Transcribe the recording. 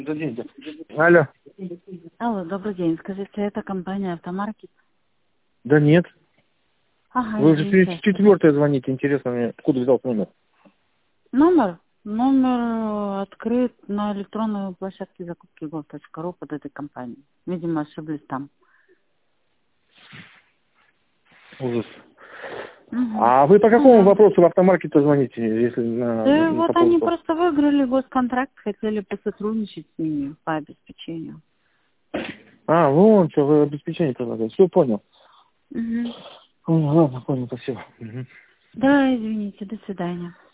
Алло. Алло, добрый день. Скажите, это компания «Автомаркет»? Да нет. Ага, Вы уже извините. четвертое звоните. Интересно мне, откуда взял номер? Номер открыт на электронной площадке закупки gov.ru под этой компанией. Видимо, ошиблись там. Ужас. Угу. А вы по какому Да. вопросу в автомаркет звоните, если Да по вот они поводу? просто выиграли госконтракт, хотели посотрудничать с ними по обеспечению. А, вон что, вы обеспечение предлагаете. Все, понял. Угу. Ладно, понял, спасибо. Мгм. Да, извините, до свидания.